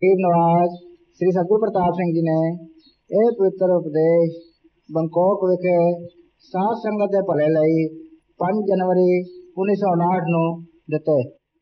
नवाज श्री सतगुरु प्रताप सिंह जी ने यह पवित्र उपदेश बैंकॉक विखे साध संगत के भले लई 5 जनवरी 1959 ਨੂੰ ਦਿੱਤੇ।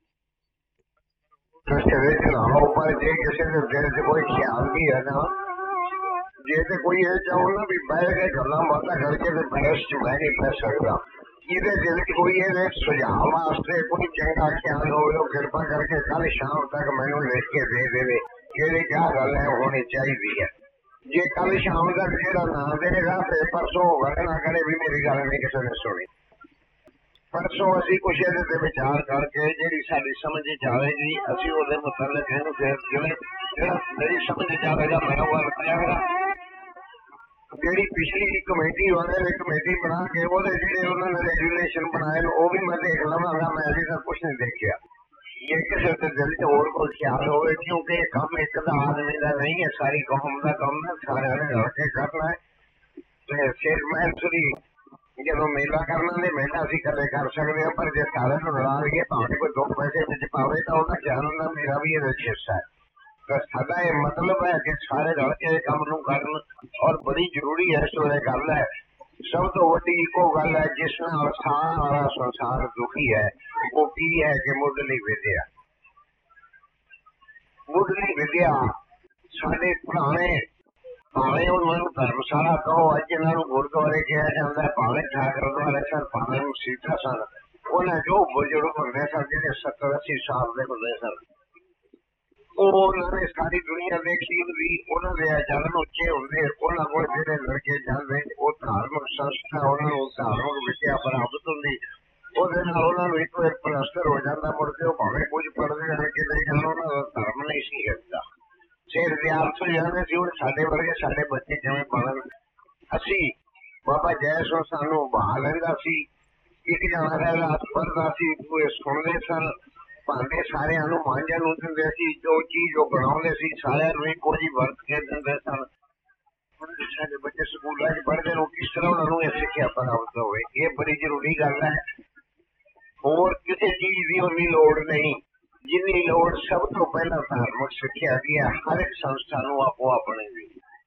पर जे किसी के दिल च कोई ख्याल भी है ना, जे तो कोई ये चाहो ना भी बह के गल्लां बातां करके ते बहस च मैं नहीं बह सकदा। ਜਿਹਦੇ दिल च कोई ये सुझाव वास्ते कोई चंगा ख्याल हो कृपा करके कल शाम तक मैनू लिख के दे देवे कि क्या गल है होनी चाहिए है। जे कल शाम तक जेड़ा ना देगा फिर परसों गल ना करे भी मेरी गल नहीं किसी ने सुनी। परसों असी कुछ ये विचार करके जी साड़ी समझ जाएगी असी वो मुतलक इनू फिर जो मेरी समझ जाएगा मैं गल करांगा। जी पिछली कमेटी वाले ने कमेटी बना के वो उन्होंने रेगुलेशन बनाए वो भी मैं देख लवांगा। मैं अभी तक कुछ नहीं देखा। ये किसी के दिल च होर कोई ख्याल हो क्योंकि काम एक आदमी का नहीं है, सारी कौम का काम है, सारे ने रल के करना है। फिर मैं जो मेला करना ने मेला असी कदे कर सकते हैं, पर जो सारे रला लईए भावे कोई 2 पैसे बिच पावे तो वह ख्याल होंगे मेरा भी ये हिस्सा है। तो साडा ये मतलब है कि सारे रल के काम नूं करन और बड़ी जरूरी है। इस वे गल है सब तो वड्डी इको गल है जिस नाल सारा संसार दुखी है वो की है कि मुढ़ली विद्या। मुढ़ली विद्या साडे पुराने भावे उन्होंने धर्मशाला कहो अज इन्हों गुरुद्वारे कहा जाता है, भावे ठाकर द्वारे सन, भावे मसीता सन, उन्हें जो बुजुर्ग होंगे सन जो 70-80 साल के होंगे सन उन्होंने सारी दुनिया देखी भी उन्होंने जन्म उच्चे होंगे उन्होंने को जो लड़के जाते वो धार्मिक संस्था उन्होंने धार्मिक विद्या प्राप्त होंगी उन्होंने एक बार प्लस्तर हो जाता मुड़ के भावे कुछ पढ़ते हैं कि नहीं जाना उन्होंने धर्म नहीं सी हिलता। सिर विद्यार्थ हो जाते थे हूँ साढ़े वर्गे साढ़े बच्चे जिमें पढ़न असी बाबा जय सो सानू बहा लेंदा सी। एक जना रात पढ़ता सी सुनते सन भांडे सारे मांझा दिंदे सी जो चीज वो बनाते सी सारे इको जी वरत के दिंदे सन। साडे बच्चे स्कूलों पढ़ते हैं किस तरह उन्होंने यह सिक्ख्या प्राप्त हो ये बड़ी जरूरी गल है। होर किसी चीज की उन्नी लोड़ नहीं जिन्नी लोड़ सब तो पहला धार्मिक सिक्ख्या की है। हर एक संस्था आपो अपने दी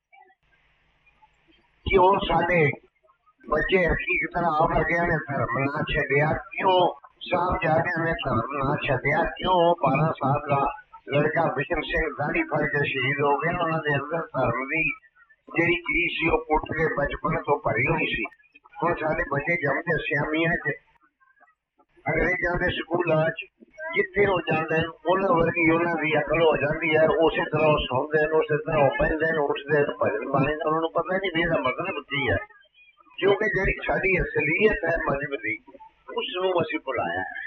क्यों साडे बच्चे ठीक तरह आ वर्गिया ने धर्म ना छड्डिया, क्यों साहबजादियां ने धर्म ना छड्डिया, क्यों 12 साल का लड़का बिशन सिंह दाढ़ी फड़ के शहीद हो गया। उन्होंने अंदर धर्म की जी चीज सी पुट के बचपन तो भरी हुई सी। हुण साडे बच्चे जमदे सियामियां च अंग्रेजों के स्कूलों जिथे वो जाते हैं उन्होंने वर्गी उन्होंने अकल हो जाती है। उस तरह सौंदे उस तरह पहनते उठते भजन बाणी का उन्होंने पता नहीं भी इसका मतलब की है क्योंकि जी साड़ी असलीयत है मजहब की उसनों असी भुलाया है।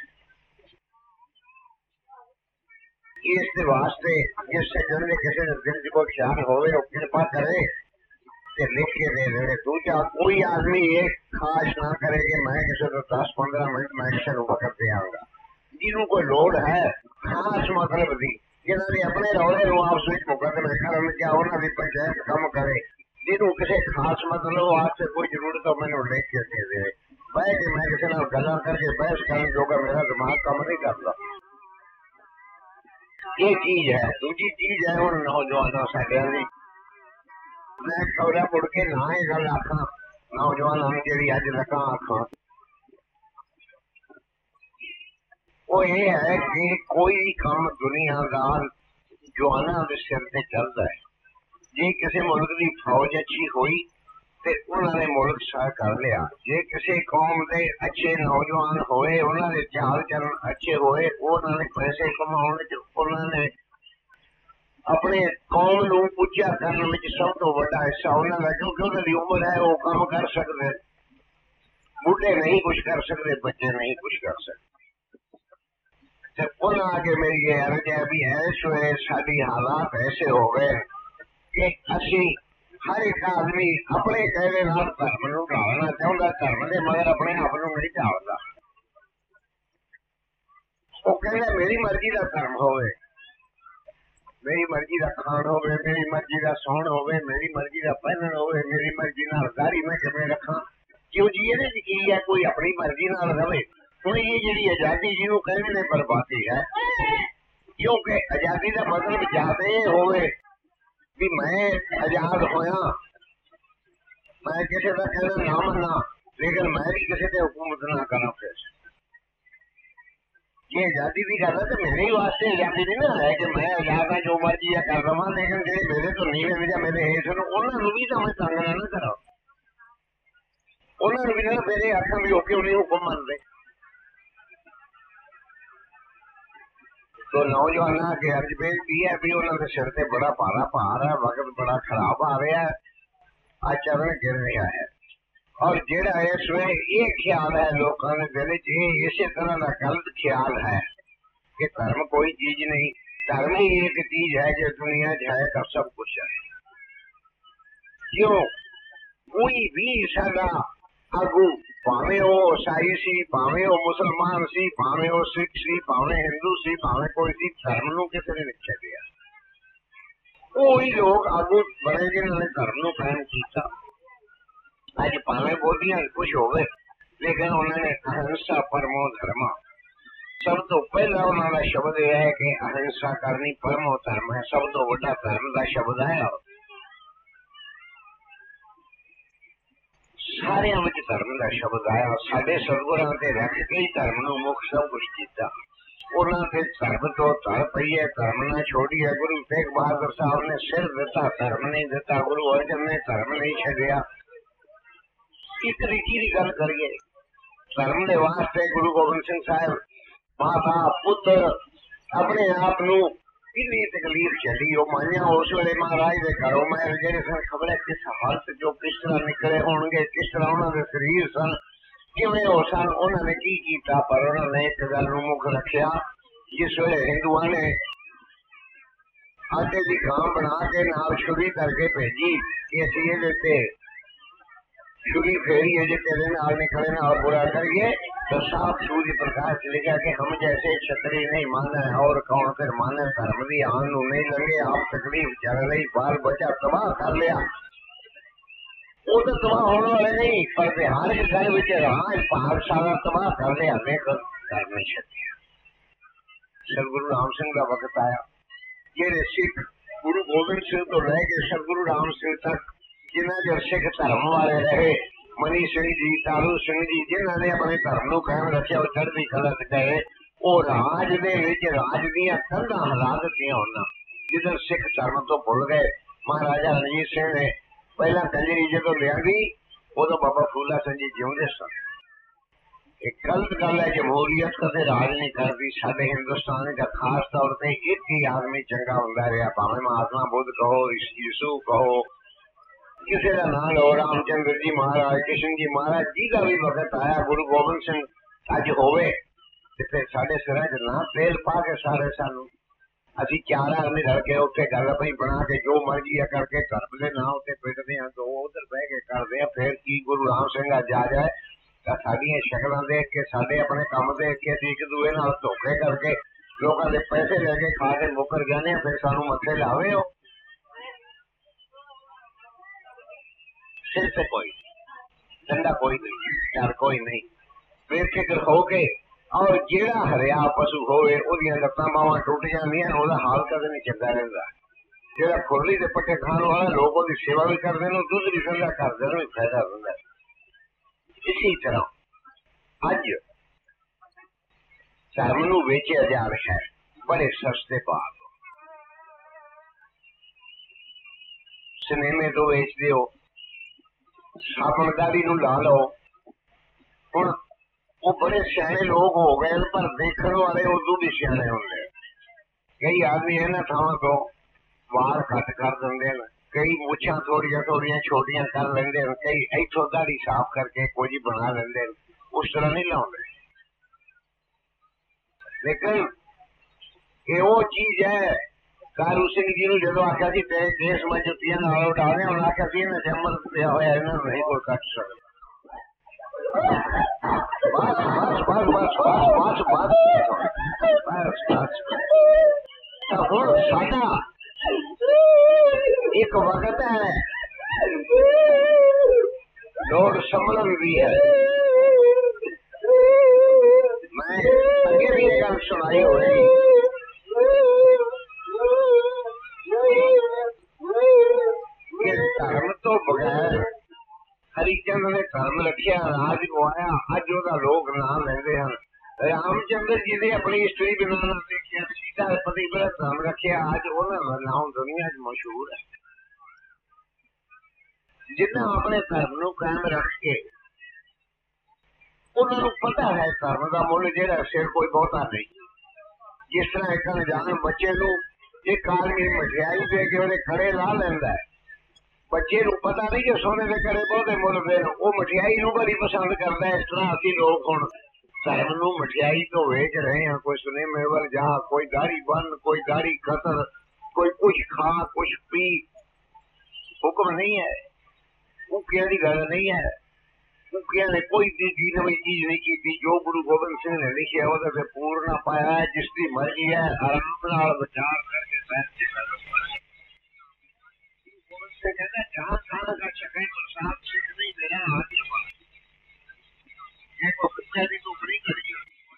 इस वास्ते जिस सज्जन ने किसी दिल च कोई ख्याल हो कृपा करे ते लिख के दे दे। दूजा कोई आदमी ये खास ना करे कि मैं किसी को 10-15 मिनट मैं किसी को वक्त देंगा। जिन्हों कोई लोड़ है खास मतलब की जिन्होंने अपने रौले आपस में मुकदमे करन क्या उन्होंने पंचायत कम करे जिन्हों किसी खास मतलब वास्ते कोई जरूरत हो मैंने लिख के दे दे। बह के मैं किसी नाल गल्लां करके बहस करने जोगा मेरा दिमाग काम नहीं करता। ये चीज है। दूजी चीज है हूँ नौजवानों साढ़े मैं खबरा मुड़ के ना ही गल आखा नौजवानों जी अज लगा आखा वो ये है कि कोई काम दुनियादार जवाना के सिर से चलता है। जे किसी मुल्क की फौज अच्छी हुई तो उन्होंने मुल्क सह कर लिया। जे किसी कौम के अच्छे नौजवान होए उन्होंने चाल चलन अच्छे होए उन्होंने पैसे कमाने उन्होंने अपने कौम नूं उच्चा करने में सब तो बड़ा हिस्सा उन्होंने क्योंकि उन्होंने उम्र है वो काम कर सकते। बुढ़े नहीं कुछ कर सकते, बच्चे नहीं कुछ कर सकते। उन्हें आगे मेरी ये अर्ज है भी इस वे साडी हालात ऐसे हो गए कि असी हर एक आदमी अपने कहने धर्म नूं ढालना चाहता, धर्म के मगर अपने आप नूं नहीं ढालता। वो कहना मेरी मर्जी का धर्म होवे, मेरी मर्जी का खाण होवे, मेरी मर्जी का सौण होवे, मेरी मर्जी का पहनन होवे, मेरी मर्जी नाल दाढ़ी मैं किवें रखां। क्यों जी ये की है कोई अपनी मर्जी नाल रहे। हुण ये जिहड़ी आजादी जिहनूं कहंदे ने बर्बादी है क्योंकि आजादी का मतलब ज्यादा होवे भी मैं आजाद होया, मैं किसी का कहना ना मना, लेकिन मैं भी किसी से हुकूमत ना करा। फिर ये आजादी की गल है तो मेरे वास्ते आजादी नहीं ना है कि मैं आजाद हाँ जो मर्जी है कर रहा, लेकिन जो मेरे तो नीवे में मेरे हेठ उन्होंने भी तो मैं तंग ना करा, उन्होंने भी ना मेरे आखा भी होके उन्हें हुक्म मनते। तो नौजवाना के अर्ज बेनती है भी उन्होंने सिर से बड़ा भारा भार है, वक्त बड़ा खराब आ रहा है, आचरण गिर रहा है। और जेड़ा इस वे ये ख्याल है लोगों के दिल च, इसी तरह का गलत ख्याल है कि धर्म कोई चीज नहीं, धर्म ही एक चीज है जो दुनिया च है तो सब कुछ है। क्यों कोई भी साडा आगू भावे वो ईसाई सी, भावे वो मुसलमान सी, भावे वो सिख सी, भावे हिंदू सी, भावे कोई सी, धर्म नूं किसी ने नहीं छड्डिया। वही लोग आगू बड़े जिन्होंने धर्म नूं कायम किया। अज भावे बोलियां कुछ होवे, लेकिन उन्होंने अहिंसा परमो धर्म, सब तो पहला उन्होंने शब्द यह है कि अहिंसा करनी परमो धर्म है, सब तो बड़ा धर्म का शब्द है। सारे धर्म का शब्द आया, साडे सतगुरां ते रख के ही धर्म नूं मुख सब कुछ किया। उन्होंने धर्म तो धर पई है, धर्म ना छोड़ी है। गुरु तेग बहादुर साहब ने सिर दिता, धर्म नहीं दिता। गुरु अर्जन ने धर्म नहीं छड्डिया। एक रीति की गल करिए, धर्म के वास्ते गुरु गोबिंद सिंह साहब माता पुत्र अपने आप नूं कितनी तकलीफ चली। वो मानिया उस वे महाराज के घरों में जेडे सन खबर है किस हालत जो किस तरह निकले होंगे, किस तरह उन्होंने शरीर सन किवें हो सन, उन्होंने की कीता। पर उन्होंने एक गल नूं मुख रखिया, जिस वे हिंदुआ ने आटे की खां बना के नाल छुरी करके भेजी कि असीं इहदे ते छुरी फेरी है, जो तेरे नाल निकले ना और बुरा करिए, तो साफ सूर्य प्रकाश लिखा कि हम जैसे छतरी नहीं माने और कौन फिर माने। धर्म की आन नहीं लगे, आप तकलीफ चल रही, बाल बच्चा तबाह कर लिया। वो तो तबाह होने वाले नहीं, पर बिहार के घर में राज भाग सारा तबाह कर लिया, लेकर धर्म नहीं छड़िया। सतगुरु राम सिंह का वक्त आया, जेडे सिख गुरु गोबिंद सिंह तो लैके सतगुरु राम सिंह तक जिन्हें जो सिख धर्म वाले रहे, मनी सिंह जी, तारू सिंह जी, जिन्होंने अपने धर्म को कायम रखा, वो चढ़ती कला गए। वो राज राज दियां कंधा हिला दित्तियां उन्हां, जिधर सिख धर्म तो भुल गए। महाराजा रणजीत सिंह ने पहला कंजरी जो लिया, उदों बाबा फूला सिंह जी जिउंदे सन। एक गलत गल है, जमहूरीयत कदे राज नहीं करती। साडे हिंदुस्तान का खास तौर पर एक ही आदमी चंगा हुंदा रहा, भावें महात्मा बुद्ध कहो, यीशु कहो, किसी का नाम लो, रामचंद्र जी महाराज, कृष्ण जी महाराज जी का भी वक्त आया। गुरु गोबिंद सिंह अज होवे ते साडे सिरां च ना तेल पा के सारे सानू असीं चार आदमी रल के उत्ते गल पई बना के जो मर्जी है करके धर्म दे नाम उत्ते पिटदे हां, तो उधर बह के करदे हां। फिर की गुरु राम सिंह अज आ जाए तां साडीआं शक्लां देख के, साडे अपने काम देख के असीं एक दूए नाल धोखे करके लोकां दे पैसे लेके खा के मुकर जाने, फिर सानू मत्थे लावे। हो सिर से कोई डंडा कोई नहीं, डर कोई नहीं, बेफिक्र हो के। और जेड़ा हरिया पशु होवे ओदियां लत्तां बावां टुट जांदियां, ओदा हाल कदे नहीं चंगा रहिंदा। जेड़ा खुरली दे पट्टे खाण वाला लोग ओदी सेवा भी करदे ने, दुध भी ठंडा करदे ने, फायदा हुंदा। इसी तरह अज धर्म नूं वेचिया जा रहा है बड़े सस्ते भाव। सिनेमे तो वेचदे हो, साबणदारी नूं ला लो। हुण वो बड़े सियाणे लोग हो गए, पर देखने वाले उदू भी सियाणे होंगे। कई आदमी इन्हां थावां तो वाल कट कर देंदे ने, कई मुछां थोड़ियां थोड़ियां छोटियां कर लेंदे ने, कई इथों दाढ़ी साफ करके कुछ बना लेंदे ने, उस तरह नहीं लाउंदे। लेकिन ये वो चीज है, कारू सिंह जी ने जो आख्या सी तेरे केस में जुत्तियां नाल उड़ा दे, उन्हें आख्या सी इन्हें अमृत पिया होया, इन्हें नहीं कोई कट सकता। बस बस बस बस बस बस बस बस तो हुण साडा एक वक्त है, लोग संभलन भी है। मैं अगे भी एक गल सुनाई होगी, उन्होंने धर्म रखिया राज गवाया अज ओदा लोग नाम लेंदे हन। रामचंद्र जी ने अपनी स्त्री बिना ना देखिया सीता पति पर धर्म रखिया अज ओदा नाम दुनिया च मशहूर है। जिन्हें अपने धर्म नूं कायम रख के उन्होंने पता है धर्म का मुल जेड़ा सिर कोई बहुता नहीं। जिस तरह एक अनजाने बच्चे नूं एक आदमी मठियाई दे के उहदे खड़े ला लैंदा है, बच्चे नूं पता नहीं कि सोने के खड़े बहुते मुल दे वो मठियाई नूं बड़ी पसंद करता है। इस तरह असीं लोग हुण धर्म नूं मठियाई तो वेच रहे हैं। कोई सुनेमे वल जा, कोई दाढ़ी बन, कोई दाढ़ी कतर, कोई कुछ खा कुछ पी। हुक्म नहीं है, भूखिया की गल नहीं है। भूखिया ने कोई दी नवी चीज नहीं की। जो गुरु गोबिंद सिंह ने लिखिया वो पूर्ण पाया है। जिसकी मर्जी है आराम नाल विचार करके बैठे गोबिंद सिंह कहता जहां खाना का छके प्रसाद सिख नहीं मेरा हाथ ये को भूखिया की टोकरी करी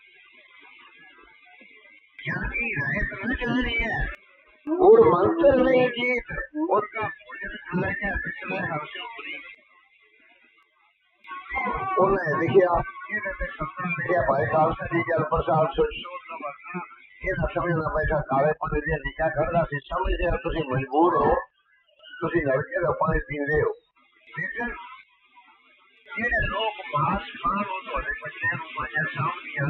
ज्ञानी रहे तो न जानी है और मंत्र नहीं जीत उनका भोजन खाना क्या पिछले हर्षों उन्हें लिखिया भाई खालसा जी जल प्रसाद समझना बैठा काले पानी दिया लिखा करना सी समझते हो तुम मजबूर हो तुम लड़के का पानी पीते हो। लेकिन जेडे लोग मांस खान हो बच्चे माजा सामने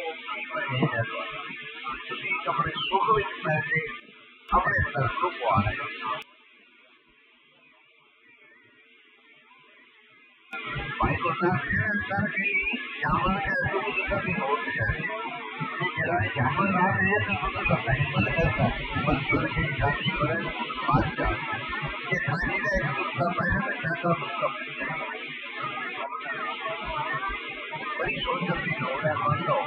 अपने सुख विच पैसे अपने धर्म को आ रहे भाई को जामन के दूध कभी होती है जामन आ रहे हैं तो ये खाने का एक दूसरा पहले में जाता बड़ी सोच अपनी हो रहा है मान लो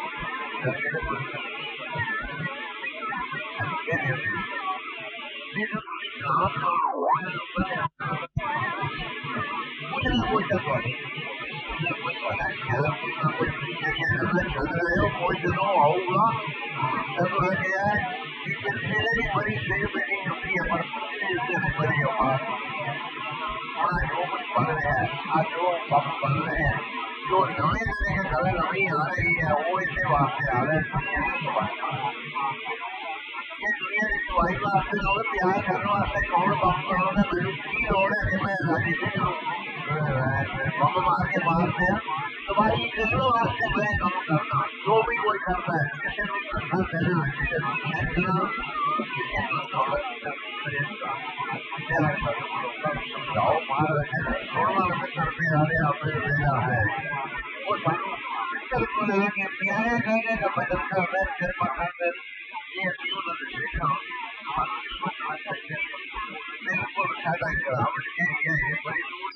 कोई दिनों आऊगा जब गया बड़ी शेर बेटी चुकी है पर बड़ी जो कुछ बन रहा है आज जो वक्त बन रहे हैं जो नवे नए गल नवी आ रही है वो इसे वास्ते आ रहे हैं। ये दुनिया की दवाई वास्ते लोग प्यार करने वास्ते कौन बम बनाना मेरी की लोड़ है कि मैं राजी बम मार के मारते हैं दवाई करने वास्ते मैं कम करना जो भी कोई करता है किसी को करना देना जाओ मार करते आ रहे अपने बेटा है वो प्यारे कहने का बदल कर सिर पर ये देखा बिल्कुल ज्यादा गिरावट के लिए है बड़ी दूर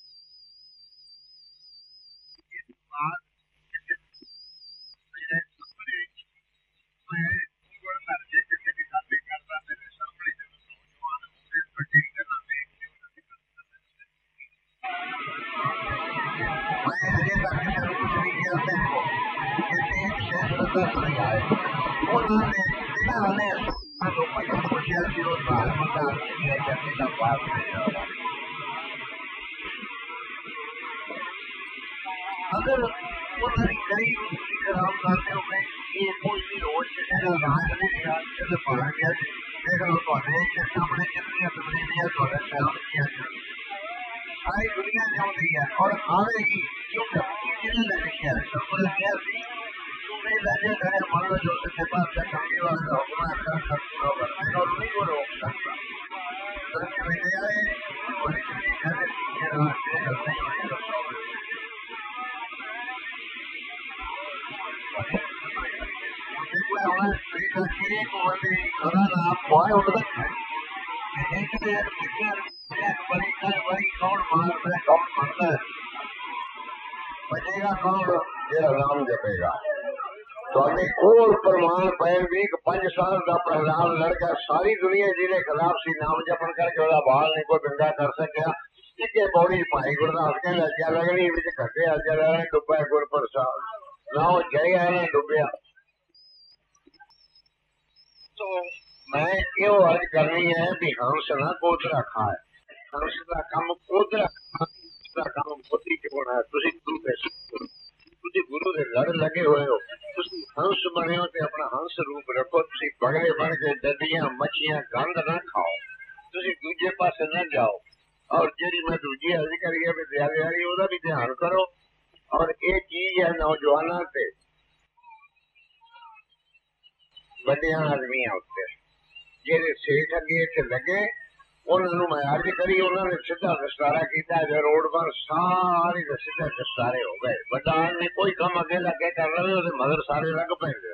अगर गरीब खराब करते हो ये कोई भी रोज राज नहीं पढ़ा गया देख लो सामने कितनी तब्दीलियां सारी दुनिया चाहती है और आवेगी जिन्होंने लिखा है मान लो जो पास कमी वाला हुक्म कर सकते और नहीं को रोक सकता बचेगा कौन जेड़ा नाम जपेगा और प्रमाण पैन भी 5 साल का प्रहलाद लड़का सारी दुनिया जिन्हें खिलाफ सी नाम जपन करके वह बाल नहीं कोई गंगा कर सकिया इके पौड़ी भाई गुरदास के लज्जा लगनी घटे अजा डुबा गुर प्रसाद ना जय है ना डुबया। तो मैं यो अर्ज करनी है भी हंस ना कोदरा खाए हंस का कम कोदरा ਦਾ ਕੰਮ ਮੋਦੀ ਚ ਹੋਣਾ। ਤੁਸੀਂ ਗੁਰੂ ਦੇ ਤੁਸੀਂ ਗੁਰੂ ਦੇ ਲੜ ਲੱਗੇ ਹੋਏ ਹੋ, ਤੁਸੀਂ ਹੰਸ ਬਣੇ ਹੋ ਤੇ ਆਪਣਾ ਹੰਸ ਰੂਪ ਰੱਖੋ। ਤੁਸੀਂ ਬਗਲੇ ਬਣ ਕੇ ਡੱਡੀਆਂ ਮੱਛੀਆਂ ਗੰਦ ਨਾ ਖਾਓ, ਤੁਸੀਂ ਦੂਜੇ ਪਾਸੇ ਨਾ ਜਾਓ। ਔਰ ਜਿਹੜੀ ਮੈਂ ਦੂਜੀ ਅਰਜ਼ ਕਰੀ ਹੈ ਵਿਦਿਆਲੇ ਵਾਲੀ, ਉਹਦਾ ਵੀ ਧਿਆਨ ਕਰੋ। ਔਰ ਇਹ ਚੀਜ਼ ਹੈ ਨੌਜਵਾਨਾਂ ਤੇ ਵੱਡਿਆਂ ਆਦਮੀਆਂ ਉੱਤੇ, ਜਿਹੜੇ ਸੇਠ ਅੱਗੇ ਇੱਥੇ ਲੱਗੇ, ਉਹਨਾਂ ਨੂੰ ਮੈਂ ਅਰਜ਼ ਕਰੀ, ਉਹਨਾਂ ਨੇ ਸਿੱਧਾ ਦਸਤਾਰਾ ਕੀਤਾ ਜੇ ਰੋਡ ਪਰ ਸਾਰੇ ਦੇ ਸਿੱਧੇ ਦਸਤਾਰੇ ਹੋ ਗਏ। ਵੱਡਾ ਆਦਮੀ ਕੋਈ ਕੰਮ ਅੱਗੇ ਲੱਗੇ ਕਰ ਲਵੇ, ਉਹਦੇ ਮਗਰ ਸਾਰੇ ਲੱਗ ਪੈਂਦੇ।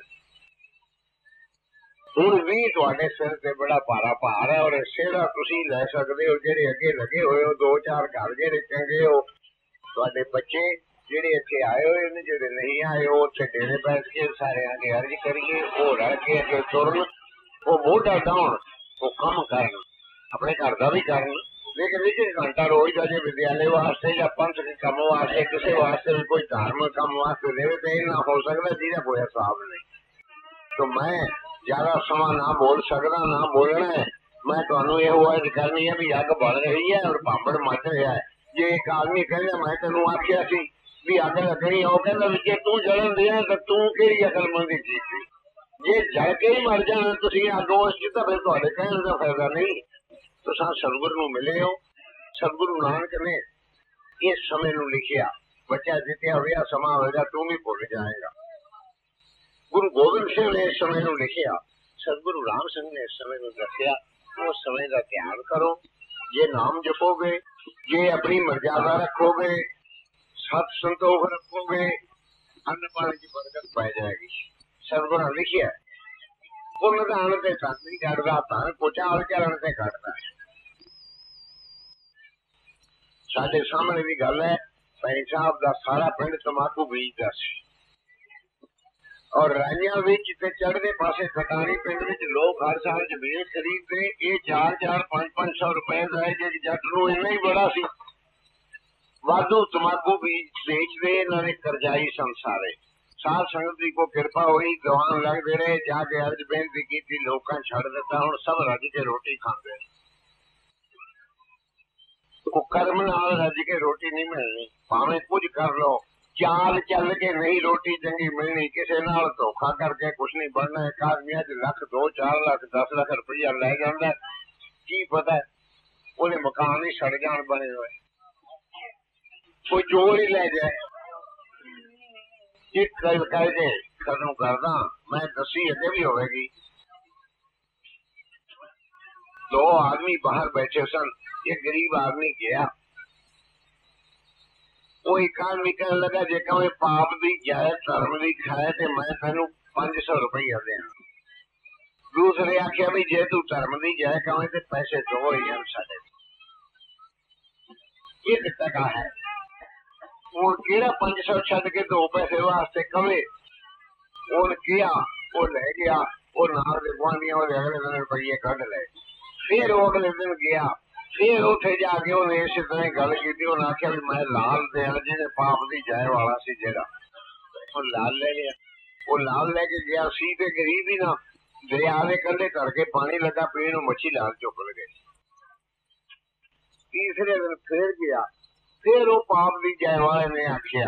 ਹੁਣ ਵੀ ਤੁਹਾਡੇ ਸਿਰ ਤੇ ਬੜਾ ਭਾਰਾ ਭਾਰ ਹੈ, ਔਰ ਸਿਹਰਾ ਤੁਸੀਂ ਲੈ ਸਕਦੇ ਹੋ ਜਿਹੜੇ ਅੱਗੇ ਲੱਗੇ ਹੋਏ ਹੋ। 2-4 ਘਰ ਜਿਹੜੇ ਚੰਗੇ ਹੋ, ਤੁਹਾਡੇ ਬੱਚੇ ਜਿਹੜੇ ਇੱਥੇ ਆਏ ਹੋਏ ਨੇ, ਜਿਹੜੇ ਨਹੀਂ ਆਏ ਉਹ ਉੱਥੇ ਡੇਰੇ ਬੈਠ ਕੇ ਸਾਰਿਆਂ ਦੀ ਅਰਜ਼ ਕਰੀਏ, ਉਹ ਰਲ ਕੇ ਅੱਗੇ ਤੁਰਨ, ਉਹ ਮੋਢਾ ਡਾਉਣ, ਉਹ ਕੰਮ ਕਰਨ, ਆਪਣੇ ਘਰ ਦਾ ਵੀ ਕਰਨ। ਲੇਕਿਨ ਇੱਕ ਘੰਟਾ ਰੋਜ਼ ਦਾ ਜੇ ਵਿਦਿਆਲੇ ਵਾਸਤੇ ਜਾਂ ਪੰਥਕ ਕੰਮ ਵਾਸਤੇ, ਕਿਸੇ ਵਾਸਤੇ ਵੀ ਕੋਈ ਧਾਰਮਿਕ ਕੰਮ ਵਾਸਤੇ ਦੇਵੇ ਤੇ ਇਹ ਨਾ ਹੋ ਸਕਦਾ ਜਿਹਦਾ ਕੋਈ ਹਿਸਾਬ ਨਹੀਂ। तो मैं ज्यादा समा ना बोल सकता, ना बोलना है। मैं ਤੁਹਾਨੂੰ ਇਹ ਅਰਜ਼ ਕਰਨੀ है भी अग बढ़ रही है और भांबड़ मच रहा है। जे एक आदमी कहता मैं तेन आखिया सी भी अग लगनी, वो कहता भी जे तू जलन दिया तो तू केड़ी अकलमंदी की, जे जल के ही मर जाना तुसी अग उस च तो फिर तुहाडे कहने का फायदा नहीं। तुसां सतगुरु नूं मिले हो, सतगुरु नानक ने इस समय नूं लिखिया, बच्चा जित्या होया समा होएगा तू भी भुल जाएगा। गुरु गोबिंद सिंह ने इस समय नूं लिखिया, सतगुरु राम सिंह ने इस समय नूं दसिया। उस समय का ध्यान करो, जे नाम जपोगे, जे अपनी मर्यादा रखोगे, सत संतोख रखोगे, अन्न पानी की बरकत पाई जाएगी। सतगुरु ने लिखिया पुण्य दान ते धन नहीं कटदा, धन पुचाल चलन ते कटदा। साडे सामने भी गल है, भाई साहब का सारा पिंड तंबाकू बीजदा सी और राइया चढ़ते पासे खटानी पिंड लोग हर साल जमीन खरीदते। ये 4-4-5-500 रुपए का है, जे जट नूं इन्ना ही बड़ा सी। वाधू तंबाकू बीज बेचते, इन्होंने करजाई संसारे। साध संगत की को कृपा हुई, दवान लगते रहे, जाके अर्ज बेनती की, लोगों छड़ दिता। हुण सब रज के रोटी खाते, कर्म नाल रज के रोटी नहीं मिलनी, भावें कुछ कर लो, चाल चल के नहीं रोटी चंगी मिलनी, किसी नाल धोखा करके कुछ नहीं बनना। एक आदमी अज लाख 2-4 लाख 10 लाख रुपया लै जांदा, की पता ओदे मकान ही सड़ जान बने हुए, कोई चोर ही लै जाए। एक गल कह के खत्म करदा, मैं दसी अगे भी होगी। 2 आदमी बाहर बैठे सन, एक गरीब आदमी गया, वो एक आदमी कहने लगा जे कहे पाप दी जाए धर्म दी खाए तो मैं तेन 500 रुपया देना। दूसरे आख्या भी जे तू धर्म दी जाए कहे तो पैसे दो ही साढ़े 1 टका है। हूं केड़ा 500 छड़ के 2 पैसे वास्ते कवे, उन किया वो लै गया, वो नाल दे गुआंढियां वाले अगले दिन रुपये कढ़ ले। फिर वो अगले दिन गया, फिर उठे जाके उन्हें इस तरह गल की, उन्हें आख्या भी मैं लाल देना जिन्हें पाप दी जाए वाला सी जेड़ा, लाल ले गया। वो लाल लेके गया सी ते गरीब ही ना, दरिया के कंढे करके पानी लगा पीने, मच्छी लाल चुक गई। तीसरे दिन फिर गया, फिर वो पाप दी जाए वाले ने आख्या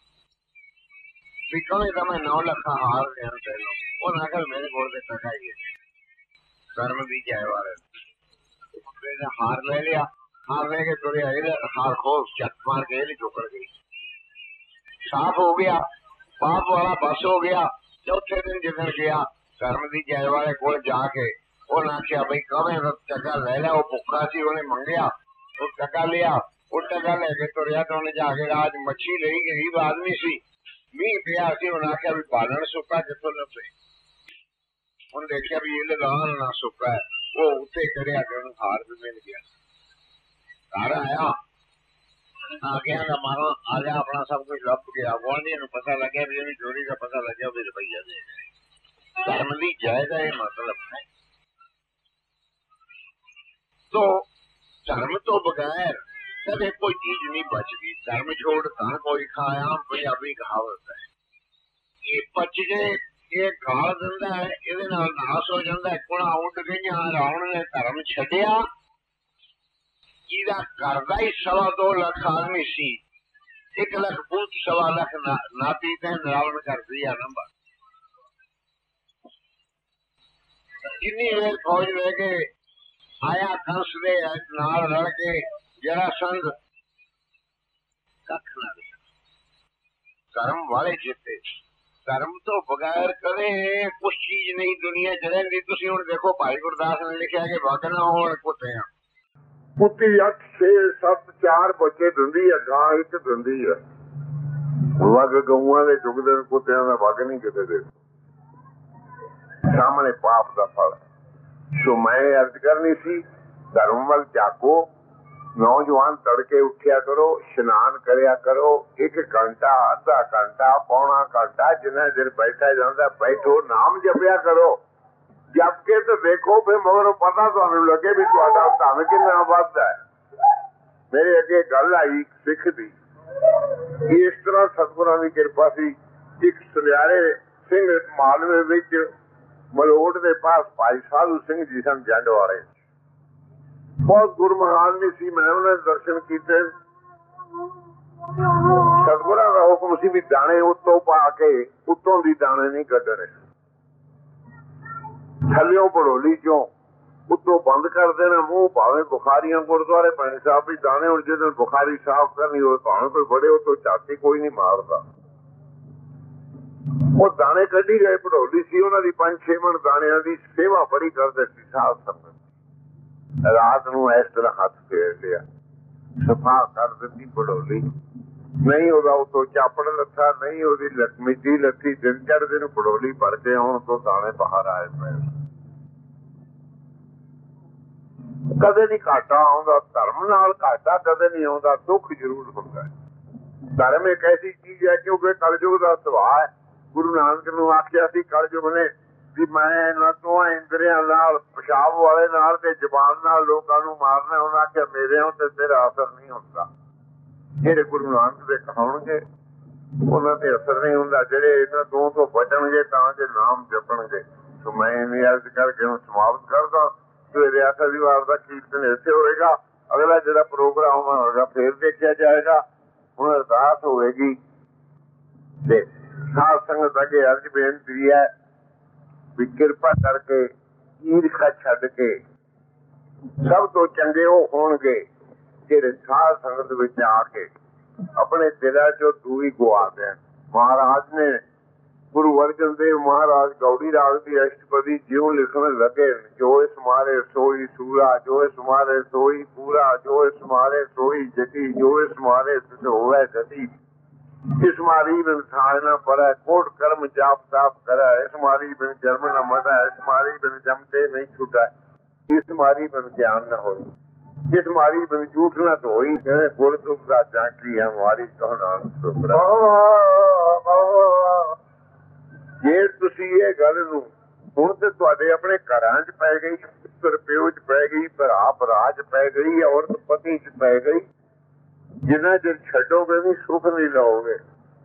भी कहे तो मैं 9 लाख हार देना तेनों। उन्हें आखिर मेरे को टका ही है, कर्म दी जाए वाले हार ले लिया। हार लेके तुरे हार खोल चक मार के चुकर गई, साफ हो गया, पाप वाला बस हो गया। चौथे दिन जिधर गया धर्म दी जाए वाले को जाके उन्हें आख्या भाई कवे टका ले लिया। वो भुखा सी, उन्हें मंगया, वो टका लिया, वो टका लेके तुरया तो उन्हें जाके आज मच्छी ली। गरीब आदमी सी, मीह पिया सी, उन्हें आख्या भी बालन सुक्का कितों लभे। उन्हें देखा भी ये लगान ना सुक्का है, वो उत्ते चढ़िया के हार भी मिल गया। घर आया, आगे मारो आ जा अपना सब कुछ लभ गया। गुआढ़िया नूं पता लगे भी इहदी चोरी का पता लगे भी रुपया दे गए। धर्म दी जायदा ये मतलब है। तो धर्म तो बगैर कदे कोई चीज नहीं बचती। धर्म छोड़ धन कोई खाया, पंजाबी कहावत है। ये बच गए, ये गाल दिंदा है, इहदे नाल नास हो जांदा है। कुणा उड़ गईयां, रावण ने धर्म छड्डिया ਜਿਹਦਾ ਘਰ ਦਾ ਹੀ 2.25 ਲੱਖ ਆਦਮੀ ਸੀ, 1 ਲੱਖ ਪੁੱਤ 1.25 ਲੱਖ ਨਾਤੀ ਤੇ ਰਾਵਣ ਕਰਦੀ ਆ ਨੰਬਰ। ਕਿੰਨੀ ਵੇਰ ਫੌਜ ਲੈ ਕੇ ਆਇਆ ਕੰਸ ਦੇ ਨਾਲ ਰਲ ਕੇ ਜਰਾਸੰਧ, ਕੱਖ ਨਾ ਧਰਮ ਵਾਲੇ ਜਿੱਤੇ। ਧਰਮ ਤੋਂ ਬਗੈਰ ਕਦੇ ਕੁਛ ਚੀਜ਼ ਨਹੀਂ ਦੁਨੀਆ ਚ ਰਹਿੰਦੀ। ਤੁਸੀਂ ਹੁਣ ਦੇਖੋ ਭਾਈ ਗੁਰਦਾਸ ਨੇ ਲਿਖਿਆ ਕਿ ਵਗ ਨਾ ਹੋਣ ਕੁੱਤਿਆਂ। ਕੁੱਤੀ 8, 6, 7, 4 ਬੱਚੇ ਦਿੰਦੀ ਹੈ, ਗਾਂ ਇੱਕ ਦਿੰਦੀ ਹੈ। ਵਗ ਗਊਆਂ ਦੇ ਚੁਗਦੇ ਕੁੱਤਿਆਂ ਦਾ ਵਗ ਨਹੀਂ ਕਿਤੇ ਦੇ ਸਾਹਮਣੇ ਪਾਪ ਦਾ ਫਲ। ਸੋ ਮੈਂ ਅਰਜ਼ ਕਰਨੀ ਸੀ, ਧਰਮ ਵੱਲ ਝਾਕੋ। ਨੌਜਵਾਨ ਤੜਕੇ ਉੱਠਿਆ ਕਰੋ, ਇਸ਼ਨਾਨ ਕਰਿਆ ਕਰੋ, 1 ਘੰਟਾ, ਅੱਧਾ ਘੰਟਾ, ਪੌਣਾ ਘੰਟਾ, ਜਿੰਨਾ ਚਿਰ ਬੈਠਾ ਜਾਂਦਾ ਬੈਠੋ, ਨਾਮ ਜਪਿਆ ਕਰੋ। ਜਪ ਕੇ ਤੇ ਦੇਖੋ, ਫਿਰ ਮਗਰੋਂ ਪਤਾ ਤੁਹਾਨੂੰ ਲੱਗੇ ਵੀ ਤੁਹਾਡਾ ਧਨ ਕਿੰਨਾ ਵੱਧਦਾ ਹੈ। ਮੇਰੇ ਅੱਗੇ ਗੱਲ ਆਈ ਸਿੱਖ ਦੀ, ਇਸ ਤਰ੍ਹਾਂ ਸਤਿਗੁਰਾਂ ਦੀ ਕਿਰਪਾ ਸੀ। ਇੱਕ ਸੁਨਿਆਰੇ ਸਿੰਘ ਮਾਲਵੇ ਵਿੱਚ ਮਲੋਟ ਦੇ ਪਾਸ ਭਾਈ ਸਾਧੂ ਸਿੰਘ ਜੀ ਸਨ, ਜੰਡ ਵਾਲੇ, ਬਹੁਤ ਗੁਰਮਹਾਨ ਵੀ ਸੀ। ਮੈਂ ਉਹਨਾਂ ਦੇ ਦਰਸ਼ਨ ਕੀਤੇ। ਸਤਿਗੁਰਾਂ ਦਾ ਹੁਕਮ ਸੀ ਵੀ ਦਾਣੇ ਉੱਤੋਂ ਪਾ ਕੇ ਉੱਤੋਂ ਦੀ ਦਾਣੇ ਨਹੀਂ ਕੱਢਣੇ, ਥੱਲਿਓਂ ਭੜੋਲੀ ਚੋਂ ਉੱਤੋਂ ਬੰਦ ਕਰ ਦੇਣਾ ਮੂੰਹ। ਭਾਵੇਂ ਬੁਖਾਰੀਆਂ ਗੁਰਦੁਆਰੇ ਭਾਈ ਸਾਹਿਬ ਵੀ ਦਾਣੇ, ਹੁਣ ਜਦੋਂ ਬੁਖਾਰੀ ਸਾਫ਼ ਕਰਨੀ ਹੋਵੇ ਭਾਵੇਂ ਕੋਈ ਬੜੇ ਉੱਤੋਂ ਝਾਤੀ ਕੋਈ ਨਹੀਂ ਮਾਰਦਾ। ਉਹ ਦਾਣੇ ਕੱਢੀ ਗਏ, ਭੜੋਲੀ ਸੀ ਉਹਨਾਂ ਦੀ 5-6 ਮਣ ਦਾਣਿਆਂ ਦੀ ਸੇਵਾ ਬੜੀ ਕਰਦੇ ਸੀ ਸਾਧ ਸੰਗਤ। ਰਾਤ ਨੂੰ ਇਸ ਤਰ੍ਹਾਂ ਹੱਥ ਫੇਰ ਲਿਆ, ਸਫਾ ਕਰ ਦਿੱਤੀ ਭੜੋਲੀ। ਨਹੀਂ ਉਹਦਾ ਉਤੋਂ ਚਾਪੜ ਲੱਥਾ, ਨਹੀਂ ਉਹਦੀ ਮਿੱਟੀ ਲੱਥੀ। ਦਿਨ ਚੜ੍ਹਦੇ ਨੂੰ ਭੜੋਲੀ ਭਰ ਕੇ ਆਉਣ ਤੋਂ ਦਾਣੇ ਬਾਹਰ ਆਏ ਪਏ। ਕਦੇ ਨਹੀਂ ਘਾਟਾ ਆਉਂਦਾ, ਧਰਮ ਨਾਲ ਘਾਟਾ ਕਦੇ ਨਹੀਂ ਆਉਂਦਾ, ਦੁੱਖ ਜ਼ਰੂਰ ਹੁੰਦਾ ਹੈ। ਧਰਮ ਇੱਕ ਐਸੀ ਚੀਜ਼ ਹੈ ਕਿਉਂਕਿ ਕਲਯੁਗ ਦਾ ਸੁਭਾਅ ਹੈ। ਗੁਰੂ ਨਾਨਕ ਨੂੰ ਆਖਿਆ ਸੀ ਕਲਯੁਗ ਨੇ ਵੀ ਮੈਂ ਇਹਨਾਂ ਦੋਹਾਂ ਇੰਦਰੀਆਂ ਨਾਲ, ਪਿਸ਼ਾਬ ਵਾਲੇ ਨਾਲ ਤੇ ਜ਼ਬਾਨ ਨਾਲ ਲੋਕਾਂ ਨੂੰ ਮਾਰਨਾ। ਉਹਨਾਂ ਆਖਿਆ ਮੇਰੇ ਤੇ ਤੇਰਾ ਅਸਰ ਨਹੀਂ ਹੁੰਦਾ। ਜਿਹੜੇ ਗੁਰੂ ਨਾਨਕ ਦੇ ਕਹਾਉਣਗੇ ਉਹਨਾਂ ਤੇ ਅਸਰ ਨਹੀਂ ਹੁੰਦਾ। ਜਿਹੜੇ ਇਹਨਾਂ ਦੋ ਤੋਂ ਬਚਣਗੇ ਤਾਂ ਜੇ ਨਾਮ ਜਪਣਗੇ। ਸੋ ਮੈਂ ਇਹ ਅਰਜ਼ ਕਰਕੇ ਹੁਣ ਸਮਾਪਤ ਕਰਦਾ। ਸਵੇਰੇ ਆਖੀਵਾਰ ਦਾ ਕੀਰਤਨ ਇੱਥੇ ਹੋਏਗਾ। ਅਗਲਾ ਜਿਹੜਾ ਪ੍ਰੋਗਰਾਮ ਹੋਵੇਗਾ ਫੇਰ ਦੇਖਿਆ ਜਾਏਗਾ। ਹੁਣ ਅਰਦਾਸ ਹੋਵੇਗੀ ਤੇ ਸਾਧ ਸੰਗਤ ਅੱਗੇ ਅਰਜ਼ ਬੇਨਤੀ ਹੈ ਵੀ ਕਿਰਪਾ ਕਰਕੇ ਈਰਖਾ ਛੱਡ ਕੇ ਸਭ ਤੋਂ ਚੰਗੇ ਉਹ ਹੋਣਗੇ ਜਿਹੜੇ ਸਾਧ ਸੰਗਤ ਵਿੱਚ ਆ ਕੇ ਆਪਣੇ ਦਿਲਾਂ ਚੋਂ ਦੂਰੀ ਗਵਾ ਦੇਣ। ਮਹਾਰਾਜ ਨੇ ਗੁਰੂ ਅਰਜਨ ਦੇਵ ਮਹਾਰਾਜ ਗੌੜੀ ਰਾਗ ਦੀ ਅਸ਼ਟਪਦੀ ਜਿਉਂ ਲਿਖਣ ਲੱਗੇ, ਜੋ ਇਸ ਮਾਰੇ ਸੋਈ ਸੂਰਾ, ਜੋ ਇਸ ਮਾਰੇ ਸੋਈ ਪੂਰਾ, ਜੋ ਇਸ ਮਾਰੇ ਸੋਈ ਜਤੀ, ਜੋ ਇਸ ਮਾਰੇ ਤਿਸ ਹੋਵੇ ਗਤੀ। ਇਸ ਮਾਰੀ ਬਿਨ ਥਾਇ ਨਾ ਪਰੈ, ਕੋਟ ਕਰਮ ਜਾਪ ਤਾਪ ਕਰੈ। ਇਸ ਮਾਰੀ ਬਿਨ ਜਨਮ ਨਾ ਮਰੈ, ਇਸ ਮਾਰੀ ਬਿਨ ਜਮਤੇ ਨਹੀਂ ਛੁਟੈ। ਇਸ ਮਾਰੀ ਬਿਨ ਗਿਆਨ ਨਾ ਹੋਈ, ਇਸ ਮਾਰੀ ਬਿਨ ਝੂਠ ਨਾ ਧੋਈ। ਗੁਰ ਦੁਖ ਦਾ ਜਾਕੀ ਹੈ ਮਾਰੀ ਕਹਣਾ। ਜੇ ਤੁਸੀਂ ਇਹ ਗੱਲ ਨੂੰ ਹੁਣ ਤੇ ਤੁਹਾਡੇ ਆਪਣੇ ਘਰਾਂ ਚ ਪੈ ਗਈ, ਪੁੱਤਰ ਪਿਓ ਚ ਪੈ ਗਈ, ਭਰਾ ਭਰਾ ਚ ਪੈ ਗਈ, ਔਰਤ ਪਤੀ ਚ ਪੈ ਗਈ। ਜਿੰਨਾ ਚਿਰ ਛੱਡੋਗੇ ਵੀ ਸੁੱਖ ਨਹੀਂ ਲਓਗੇ।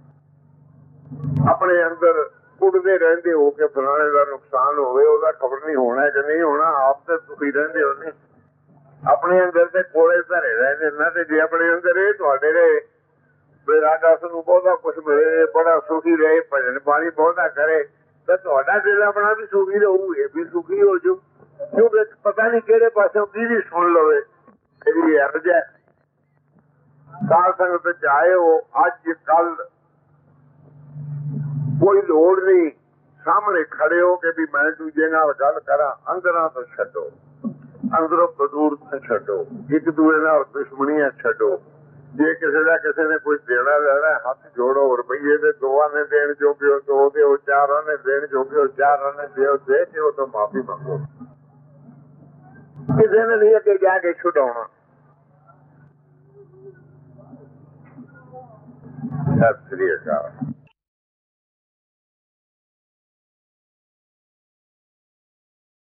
ਆਪਣੇ ਅੰਦਰ ਕੁੱਟਦੇ ਰਹਿੰਦੇ ਹੋ ਕਿ ਫਲਾਣੇ ਦਾ ਨੁਕਸਾਨ ਹੋਵੇ, ਉਹਦਾ ਖਬਰ ਨਹੀਂ ਹੋਣਾ ਕਿ ਨਹੀਂ ਹੋਣਾ। ਆਪ ਤੇ ਤੁਸੀਂ ਰਹਿੰਦੇ ਹੋ ਨਹੀਂ, ਆਪਣੇ ਅੰਦਰ ਤੇ ਕੋਲੇ ਧਰੇ ਰਹਿੰਦੇ ਨਾ। ਤੇ ਜੇ ਆਪਣੇ ਅੰਦਰ ਇਹ ਤੁਹਾਡੇ ਰਹੇ ਰਾਜਾ ਨੂੰ ਬਹੁਤਾ ਕੁਛ ਮਿਲੇ, ਬੜਾ ਸੁਖੀ ਰਹੇ, ਭਜਨ ਬਾਣੀ ਬਹੁਤਾ ਕਰੇ, ਤਾਂ ਤੁਹਾਡਾ ਦਿਲ ਆਪਣਾ ਵੀ ਸੁਖੀ ਰਹੂ, ਇਹ ਵੀ ਸੁਖੀ ਹੋ ਜੂ। ਕਿਉਂਕਿ ਪਤਾ ਨਹੀਂ ਕਿਹੜੇ ਪਾਸੋਂ ਕੀ ਵੀ ਸੁਣ ਲਵੇ। ਇਹਦੀ ਅਰਜ਼ ਹੈ ਸਾਧ ਸੰਗਤ ਵਿੱਚ ਆਏ ਹੋ ਅੱਜ ਕੱਲ, ਕੋਈ ਲੋੜ ਨਹੀਂ ਸਾਹਮਣੇ ਖੜੇ ਹੋ ਕੇ ਵੀ ਮੈਂ ਦੂਜੇ ਨਾਲ ਗੱਲ ਕਰਾਂ। ਅੰਦਰਾਂ ਤੋਂ ਛੱਡੋ, ਅੰਦਰੋਂ ਬਦੂਰ ਛੱਡੋ, ਇੱਕ ਦੂਜੇ ਨਾਲ ਦੁਸ਼ਮਣੀਆਂ ਛੱਡੋ। ਜੇ ਕਿਸੇ ਦਾ ਕਿਸੇ ਨੇ ਕੁਝ ਦੇਣਾ ਲੈਣਾ, ਹੱਥ ਜੋੜੋ। ਰੁਪਈਏ ਦੇ 2 ਆਨੇ ਦੇਣ ਜੋਗੇ 2 ਦਿਓ, 4 ਆਨੇ ਦੇਣ ਜੋਗੇ 4 ਆਨੇ ਦਿਓ। ਦੇ ਕੇ ਉਹ ਤੋਂ ਮਾਫੀ ਮੰਗੋ। ਕਿਸੇ ਨੇ ਨਹੀਂ ਅੱਗੇ ਜਾ ਕੇ ਛੁਡਾਉਣਾ। ਸਤਿ ਸ੍ਰੀ ਅਕਾਲ।